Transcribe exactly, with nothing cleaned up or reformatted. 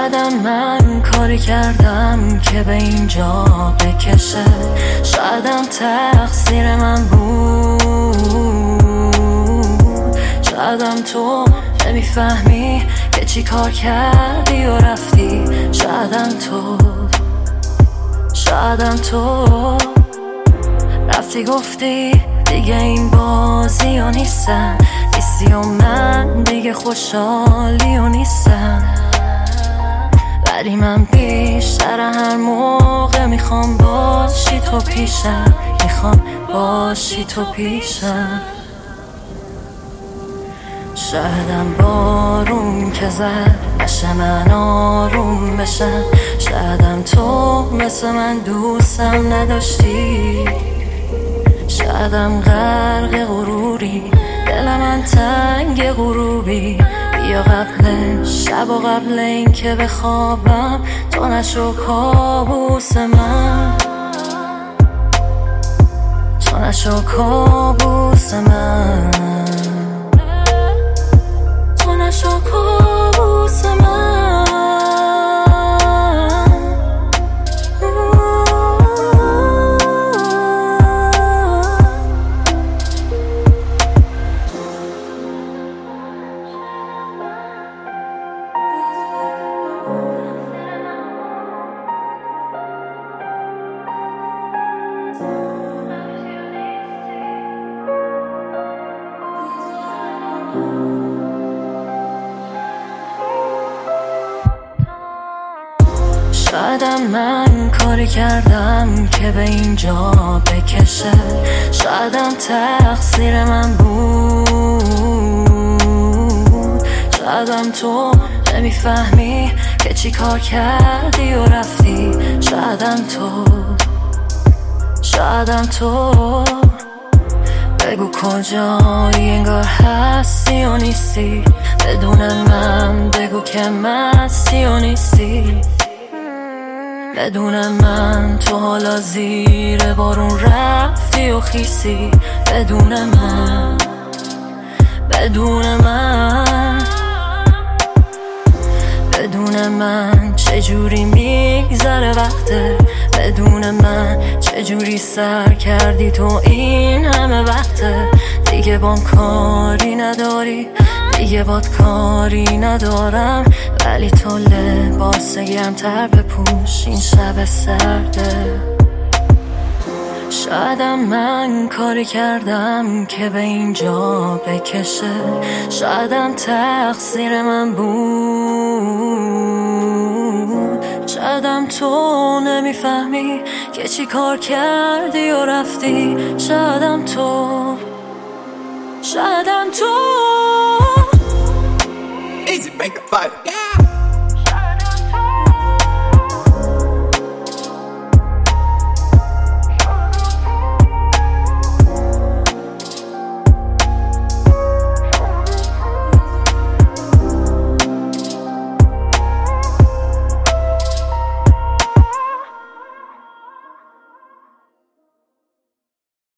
شایدم من کاری کردم که به اینجا بکشه، شایدم تقصیر من بود، شایدم تو نمیفهمی که چی کار کردی و رفتی، شایدم تو شایدم تو رفتی گفتی دیگه این بازی ها نیستن، نیستی و من دیگه خوشحالی و نیستم، ولی من بیشتر هر موقع میخوام باشی تو پیشم، میخوام باشی تو پیشم. شایدم بارون که زد نشه من آروم بشم، شایدم تو مثل من دوستم نداشتی، شایدم غرق غروری دل من تنگ غروبی، بیا قبل شب و قبل این که بخوابم تو نشو کابوس من، تو نشو کابوس من، تو نشو کابوس من. شایدم من کاری کردم که به اینجا بکشه، شایدم تقصیر من بود، شایدم تو نمیفهمی که چی کار کردی و رفتی، شایدم تو شایدم تو بگو کجایی انگار هستی و نیستی، بدون من بگو که مستی و نیستی، بدون من تو حالا زیر بارون رفتی و خیسی، بدون من بدون من بدون من چجوری میگذره وقته، بدون من چجوری سر کردی تو این همه وقته، دیگه بام کاری نداری دیگه باد کاری ندارم، ولی تو لباس گرمتر بپوش این شب سرده. شایدم من کاری کردم که به اینجا بکشه، شایدم تقصیر من بود، شایدم تو نمیفهمی که چی کار کردی و رفتی، شایدم تو شایدم تو Easy, make a fight. Yeah.